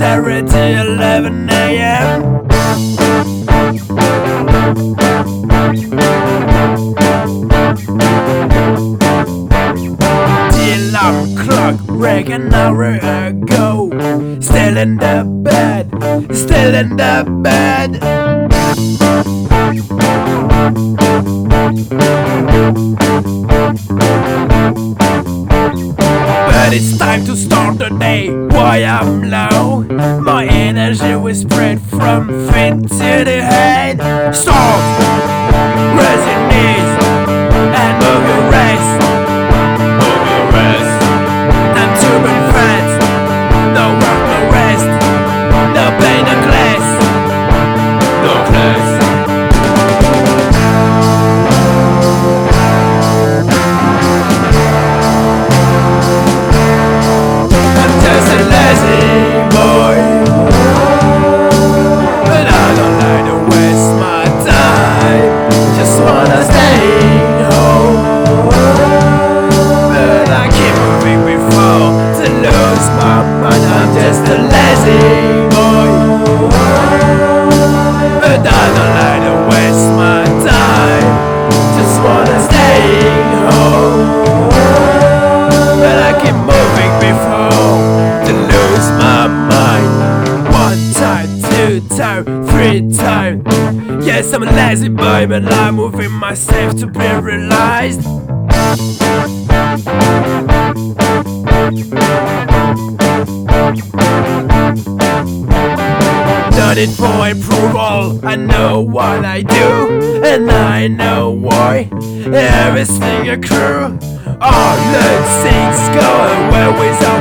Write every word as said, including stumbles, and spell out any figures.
Saturday eleven a m The alarm clock rang an hour ago. Still in the bed, still in the bed. But it's time to start the day. Why I'm low? My energy will spread from feet to the head. Start, raise your knees and move your rest. Move your rest. Time to burn fast. No work, no rest. No pain, no class. No class. Just a lazy boy, but I don't like to waste my time. Just wanna stay home, but I keep moving before to lose my mind. One time, two time, three time. Yes, I'm a lazy boy, but I'm moving myself to be realized. Not it for approval. I know what I do, and I know why everything occurs. All the things go away without